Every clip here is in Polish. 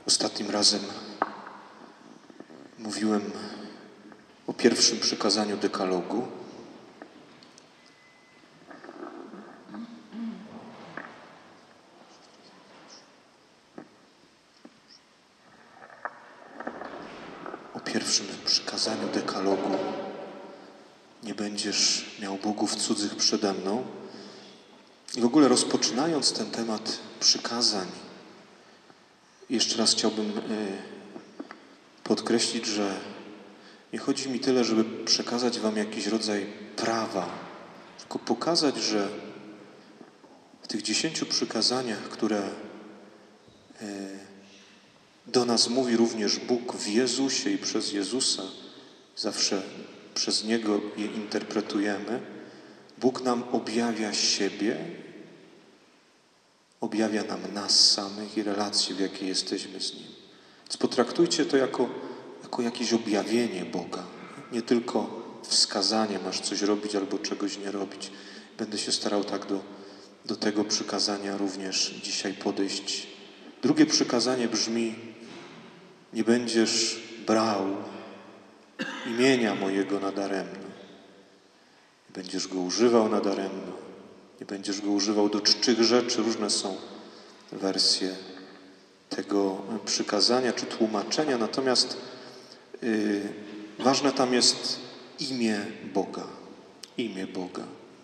Ostatnim razem mówiłem o pierwszym przykazaniu dekalogu. O pierwszym przykazaniu dekalogu. Nie będziesz miał bogów cudzych przede mną. I w ogóle rozpoczynając ten temat przykazań, jeszcze raz chciałbym podkreślić, że nie chodzi mi tyle, żeby przekazać wam jakiś rodzaj prawa, tylko pokazać, że w tych 10 przykazaniach, które do nas mówi również Bóg w Jezusie i przez Jezusa, zawsze przez Niego je interpretujemy, Bóg nam objawia siebie, objawia nam nas samych i relacje, w jakiej jesteśmy z Nim. Więc potraktujcie to jako jakieś objawienie Boga. Nie tylko wskazanie, masz coś robić albo czegoś nie robić. Będę się starał tak do tego przykazania również dzisiaj podejść. Drugie przykazanie brzmi: nie będziesz brał imienia mojego nadaremno. Nie będziesz go używał nadaremno. Nie będziesz go używał do czczych rzeczy. Różne są wersje tego przykazania czy tłumaczenia. Natomiast ważne tam jest imię Boga. Imię Boga.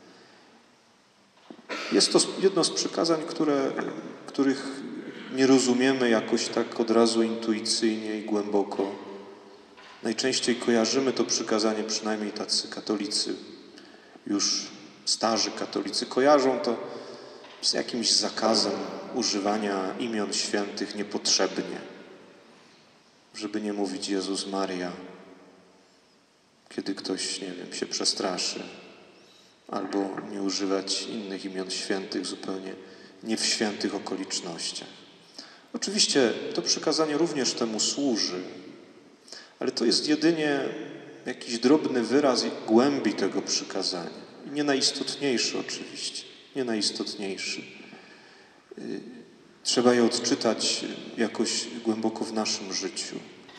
Jest to jedno z przykazań, których nie rozumiemy jakoś tak od razu intuicyjnie i głęboko. Najczęściej kojarzymy to przykazanie, przynajmniej tacy katolicy, już starzy katolicy, kojarzą to z jakimś zakazem używania imion świętych niepotrzebnie. Żeby nie mówić Jezus Maria, kiedy ktoś, nie wiem, się przestraszy. Albo nie używać innych imion świętych zupełnie nie w świętych okolicznościach. Oczywiście to przykazanie również temu służy, ale to jest jedynie jakiś drobny wyraz głębi tego przykazania. I nie najistotniejszy oczywiście, nie najistotniejszy. Trzeba je odczytać jakoś głęboko w naszym życiu.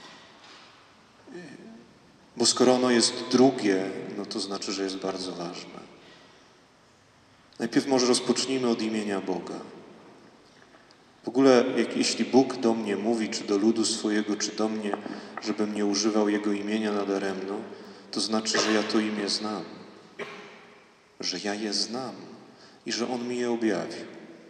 Bo skoro ono jest drugie, no to znaczy, że jest bardzo ważne. Najpierw może rozpocznijmy od imienia Boga. W ogóle, jeśli Bóg do mnie mówi, czy do ludu swojego, czy do mnie, żebym nie używał Jego imienia nadaremno, to znaczy, że ja to imię znam. Że ja je znam i że On mi je objawił.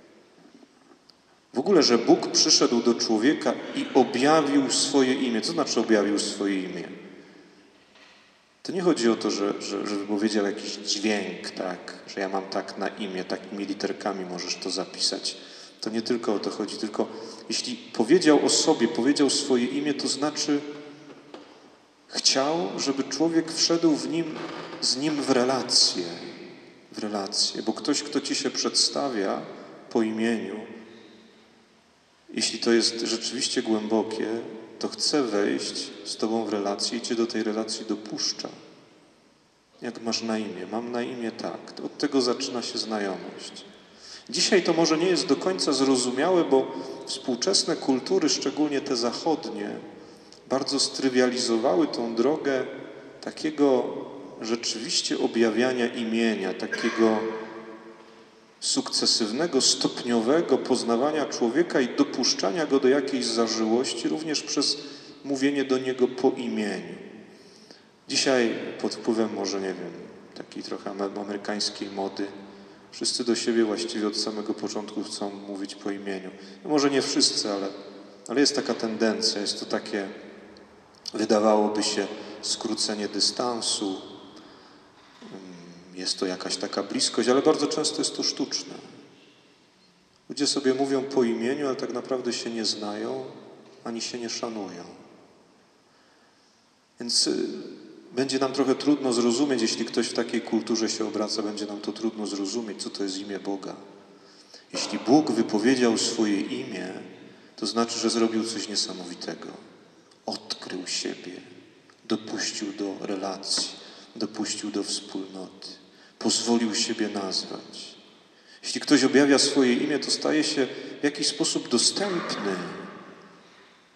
W ogóle, że Bóg przyszedł do człowieka i objawił swoje imię. Co znaczy objawił swoje imię? To nie chodzi o to, że wypowiedział jakiś dźwięk, tak, że ja mam tak na imię, takimi literkami możesz to zapisać. To nie tylko o to chodzi, tylko jeśli powiedział o sobie, powiedział swoje imię, to znaczy chciał, żeby człowiek wszedł z nim w relację, bo ktoś, kto ci się przedstawia po imieniu, jeśli to jest rzeczywiście głębokie, to chce wejść z tobą w relację i cię do tej relacji dopuszcza. Jak masz na imię? Mam na imię tak. Od tego zaczyna się znajomość. Dzisiaj to może nie jest do końca zrozumiałe, bo współczesne kultury, szczególnie te zachodnie, bardzo strywializowały tą drogę takiego rzeczywiście objawiania imienia, takiego sukcesywnego, stopniowego poznawania człowieka i dopuszczania go do jakiejś zażyłości, również przez mówienie do niego po imieniu. Dzisiaj pod wpływem może, nie wiem, takiej trochę amerykańskiej mody, wszyscy do siebie właściwie od samego początku chcą mówić po imieniu. No może nie wszyscy, ale jest taka tendencja, jest to takie, wydawałoby się, skrócenie dystansu, jest to jakaś taka bliskość, ale bardzo często jest to sztuczne. Ludzie sobie mówią po imieniu, ale tak naprawdę się nie znają, ani się nie szanują. Więc będzie nam trochę trudno zrozumieć, jeśli ktoś w takiej kulturze się obraca, będzie nam to trudno zrozumieć, co to jest imię Boga. Jeśli Bóg wypowiedział swoje imię, to znaczy, że zrobił coś niesamowitego. Odkrył siebie, dopuścił do relacji, dopuścił do wspólnoty, pozwolił siebie nazwać. Jeśli ktoś objawia swoje imię, to staje się w jakiś sposób dostępny.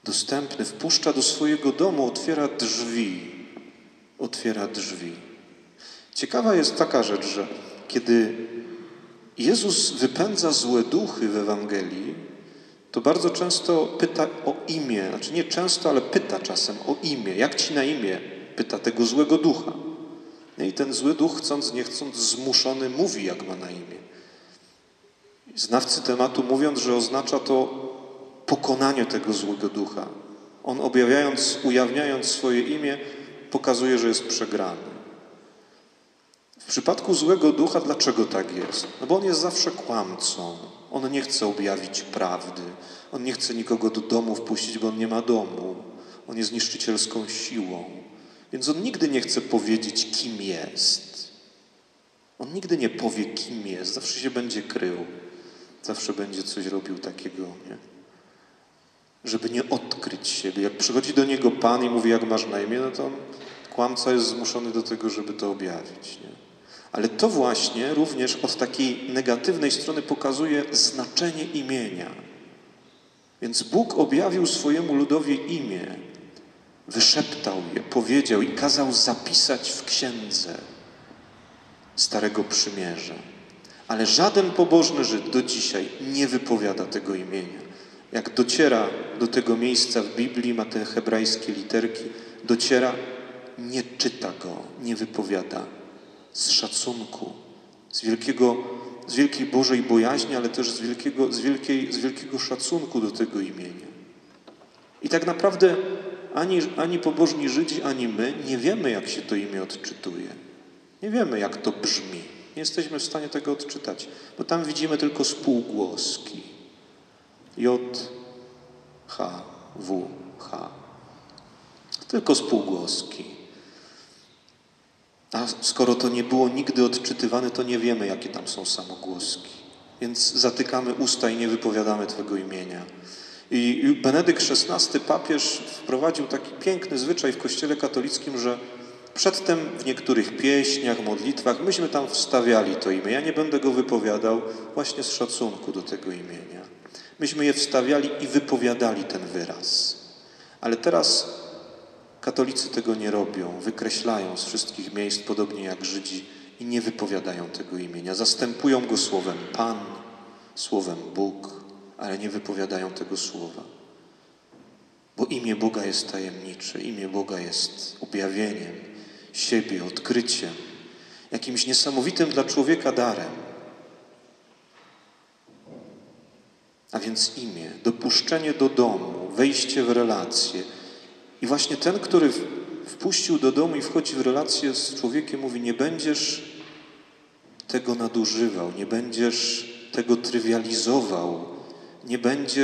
dostępny, wpuszcza do swojego domu, otwiera drzwi. Ciekawa jest taka rzecz, że kiedy Jezus wypędza złe duchy w Ewangelii, to bardzo często pyta o imię, znaczy nie często, ale pyta czasem o imię. Jak ci na imię? Pyta tego złego ducha. I ten zły duch, chcąc nie chcąc, zmuszony mówi, jak ma na imię. Znawcy tematu mówiąc, że oznacza to pokonanie tego złego ducha. On ujawniając swoje imię, pokazuje, że jest przegrany. W przypadku złego ducha dlaczego tak jest? No bo on jest zawsze kłamcą. On nie chce objawić prawdy. On nie chce nikogo do domu wpuścić, bo on nie ma domu. On jest niszczycielską siłą. Więc on nigdy nie chce powiedzieć, kim jest. On nigdy nie powie, kim jest. Zawsze się będzie krył. Zawsze będzie coś robił takiego, nie? Żeby nie odkryć siebie. Jak przychodzi do niego Pan i mówi, jak masz na imię, no to kłamca jest zmuszony do tego, żeby to objawić, nie? Ale to właśnie również od takiej negatywnej strony pokazuje znaczenie imienia. Więc Bóg objawił swojemu ludowi imię, wyszeptał je, powiedział i kazał zapisać w księdze Starego Przymierza. Ale żaden pobożny Żyd do dzisiaj nie wypowiada tego imienia. Jak dociera do tego miejsca w Biblii, ma te hebrajskie literki, dociera, nie czyta go, nie wypowiada. Z szacunku, z wielkiej Bożej bojaźni, ale też z wielkiego szacunku do tego imienia. I tak naprawdę ani pobożni Żydzi, ani my nie wiemy, jak się to imię odczytuje. Nie wiemy, jak to brzmi. Nie jesteśmy w stanie tego odczytać, bo tam widzimy tylko spółgłoski. J, H, W, H. Tylko spółgłoski. A skoro to nie było nigdy odczytywane, to nie wiemy, jakie tam są samogłoski. Więc zatykamy usta i nie wypowiadamy Twego imienia. I Benedykt XVI, papież, wprowadził taki piękny zwyczaj w Kościele katolickim, że przedtem w niektórych pieśniach, modlitwach, myśmy tam wstawiali to imię. Ja nie będę go wypowiadał właśnie z szacunku do tego imienia. Myśmy je wstawiali i wypowiadali ten wyraz. Ale teraz katolicy tego nie robią, wykreślają z wszystkich miejsc, podobnie jak Żydzi, i nie wypowiadają tego imienia. Zastępują go słowem Pan, słowem Bóg, ale nie wypowiadają tego słowa. Bo imię Boga jest tajemnicze, imię Boga jest objawieniem siebie, odkryciem, jakimś niesamowitym dla człowieka darem. A więc imię, dopuszczenie do domu, wejście w relacje. I właśnie ten, który wpuścił do domu i wchodzi w relację z człowiekiem, mówi, nie będziesz tego nadużywał, nie będziesz tego trywializował, nie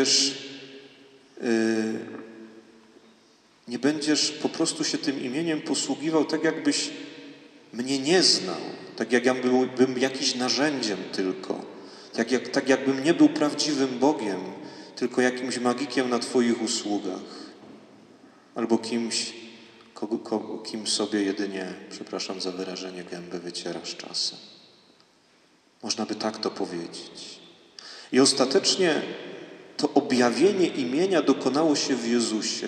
będziesz po prostu się tym imieniem posługiwał tak, jakbyś mnie nie znał, tak jak ja byłbym jakimś narzędziem tylko, tak jakbym nie był prawdziwym Bogiem, tylko jakimś magikiem na Twoich usługach. Albo kimś, kim sobie jedynie, przepraszam za wyrażenie, gębę wycierasz czasem. Można by tak to powiedzieć. I ostatecznie to objawienie imienia dokonało się w Jezusie.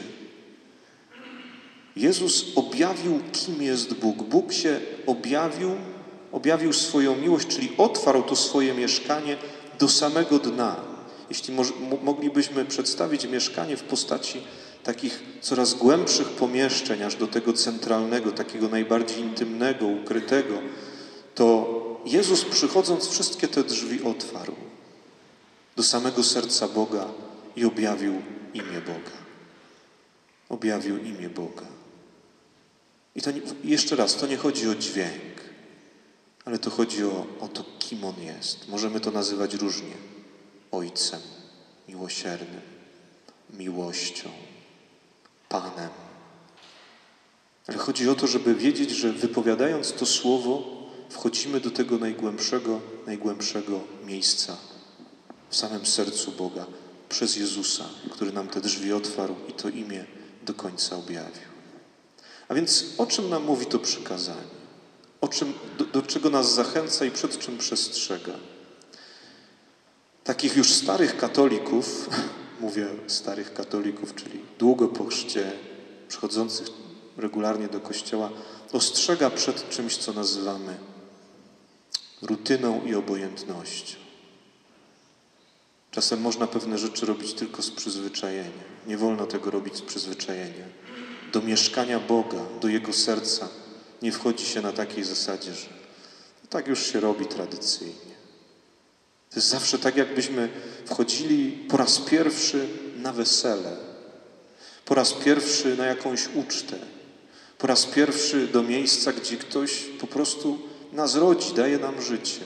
Jezus objawił, kim jest Bóg. Bóg się objawił swoją miłość, czyli otwarł to swoje mieszkanie do samego dna. Jeśli moglibyśmy przedstawić mieszkanie w postaci takich coraz głębszych pomieszczeń, aż do tego centralnego, takiego najbardziej intymnego, ukrytego, to Jezus, przychodząc, wszystkie te drzwi otwarł do samego serca Boga i objawił imię Boga. Objawił imię Boga. I to jeszcze raz, to nie chodzi o dźwięk, ale to chodzi o to, kim On jest. Możemy to nazywać różnie. Ojcem, miłosiernym, miłością, Panem. Ale chodzi o to, żeby wiedzieć, że wypowiadając to słowo, wchodzimy do tego najgłębszego miejsca w samym sercu Boga przez Jezusa, który nam te drzwi otwarł i to imię do końca objawił. A więc o czym nam mówi to przykazanie? Do czego nas zachęca i przed czym przestrzega? Takich już starych katolików mówię starych katolików, czyli długo po chrzcie, przychodzących regularnie do kościoła, ostrzega przed czymś, co nazywamy rutyną i obojętnością. Czasem można pewne rzeczy robić tylko z przyzwyczajenia. Nie wolno tego robić z przyzwyczajenia. Do mieszkania Boga, do Jego serca nie wchodzi się na takiej zasadzie, że tak już się robi tradycyjnie. To jest zawsze tak, jakbyśmy wchodzili po raz pierwszy na wesele, po raz pierwszy na jakąś ucztę, po raz pierwszy do miejsca, gdzie ktoś po prostu nas rodzi, daje nam życie.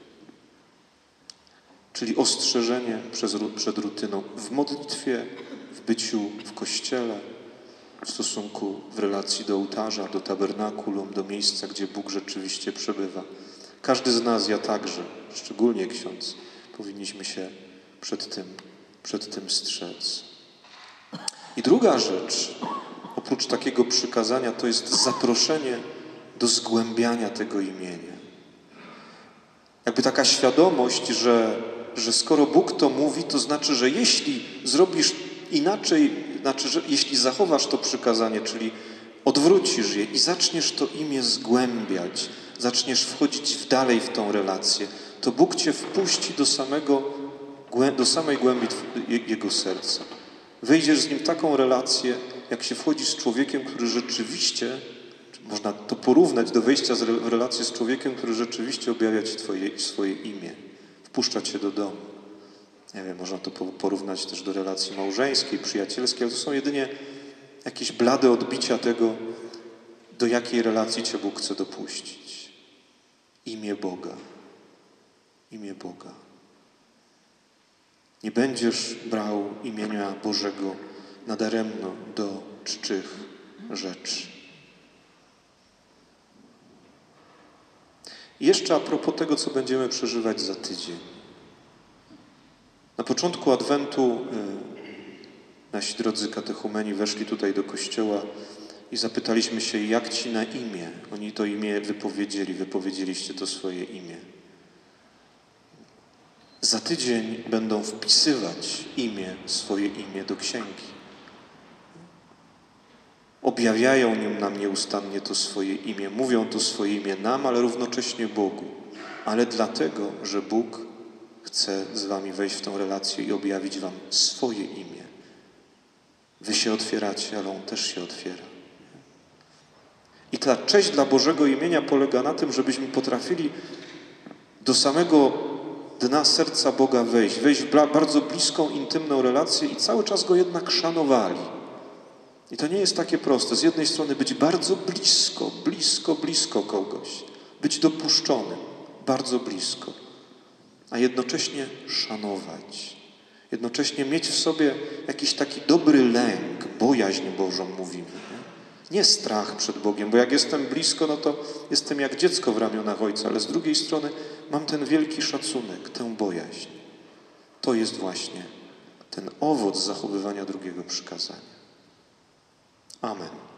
Czyli ostrzeżenie przed rutyną w modlitwie, w byciu w kościele, w stosunku, w relacji do ołtarza, do tabernakulum, do miejsca, gdzie Bóg rzeczywiście przebywa. Każdy z nas, ja także, szczególnie ksiądz, powinniśmy się przed tym strzec. I druga rzecz, oprócz takiego przykazania, to jest zaproszenie do zgłębiania tego imienia. Jakby taka świadomość, że skoro Bóg to mówi, to znaczy, że jeśli zrobisz inaczej, znaczy, że jeśli zachowasz to przykazanie, czyli odwrócisz je i zaczniesz to imię zgłębiać, zaczniesz wchodzić dalej w tą relację, to Bóg cię wpuści do samej głębi Jego serca. Wejdziesz z Nim w taką relację, jak się wchodzi z człowiekiem, który rzeczywiście, można to porównać do wejścia w relację z człowiekiem, który rzeczywiście objawia ci swoje imię, wpuszcza cię do domu. Nie wiem, można to porównać też do relacji małżeńskiej, przyjacielskiej, ale to są jedynie jakieś blade odbicia tego, do jakiej relacji cię Bóg chce dopuścić. Imię Boga. Imię Boga. Nie będziesz brał imienia Bożego nadaremno do czczych rzeczy. I jeszcze a propos tego, co będziemy przeżywać za tydzień. Na początku Adwentu nasi drodzy katechumeni weszli tutaj do kościoła i zapytaliśmy się, jak ci na imię? Oni to imię wypowiedzieliście to swoje imię. Za tydzień będą wpisywać swoje imię do księgi. Objawiają nam nieustannie to swoje imię, mówią to swoje imię nam, ale równocześnie Bogu. Ale dlatego, że Bóg chce z wami wejść w tę relację i objawić wam swoje imię. Wy się otwieracie, ale On też się otwiera. I ta cześć dla Bożego imienia polega na tym, żebyśmy potrafili do samego dna serca Boga wejść w bardzo bliską, intymną relację i cały czas Go jednak szanowali. I to nie jest takie proste. Z jednej strony być bardzo blisko kogoś, być dopuszczonym, bardzo blisko, a jednocześnie szanować. Jednocześnie mieć w sobie jakiś taki dobry lęk, bojaźń Bożą mówimy. Nie strach przed Bogiem, bo jak jestem blisko, no to jestem jak dziecko w ramionach Ojca, ale z drugiej strony mam ten wielki szacunek, tę bojaźń. To jest właśnie ten owoc zachowywania drugiego przykazania. Amen.